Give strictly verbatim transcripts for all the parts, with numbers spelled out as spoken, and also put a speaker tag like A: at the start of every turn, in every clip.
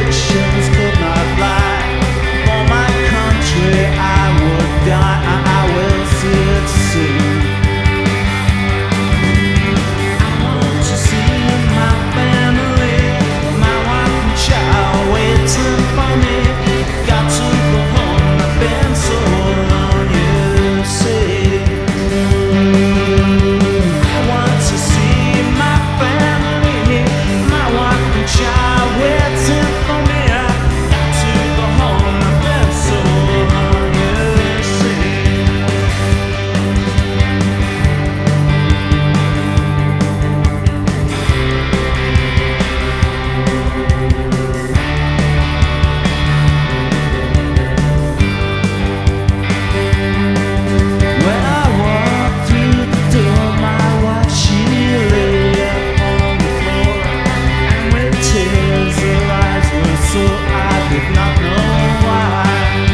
A: predictions could not fly. For my country I would die. I, I will see it soon. I want to see my family, my wife and child waiting for me. Got to go home, I've been so long, you see. I want to see my family, my wife and child waiting for me. I got to go home, I've been so long, you see. When I walked through the door, my wife, she lay upon the floor, and with tears her eyes were sore, I did not know why.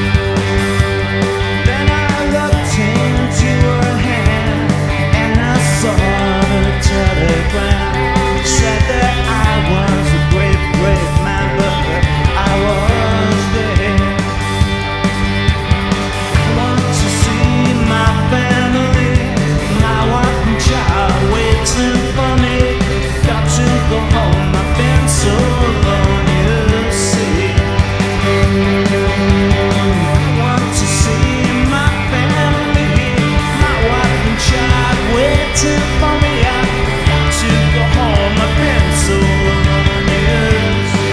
A: Then I looked into her hand, and I saw the telegram. Said that I was a great, great man, but that I was dead. I want to see my family, my wife and child waiting for me. Got to go home, I've been so long, you see. I want to see my family, my wife and child waiting for me. I got to go home, I've been so long, you see.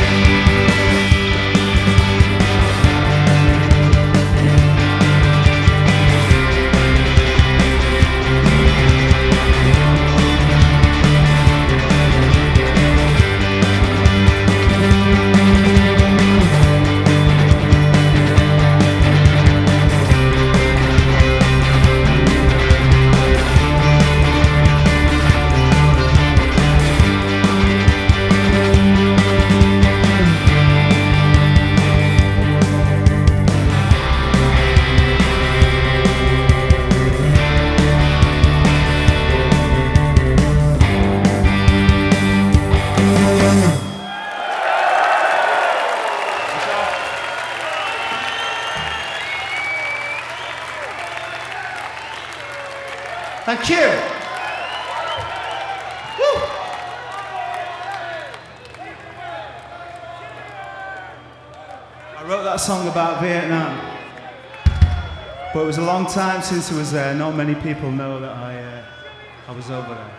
A: Thank you. Woo. I wrote that song about Vietnam, but it was a long time since I was there. Not many people know that I, uh, I was over there.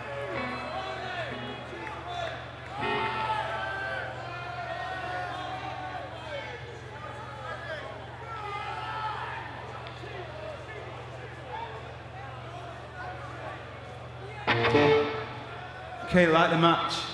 A: Okay, light the match.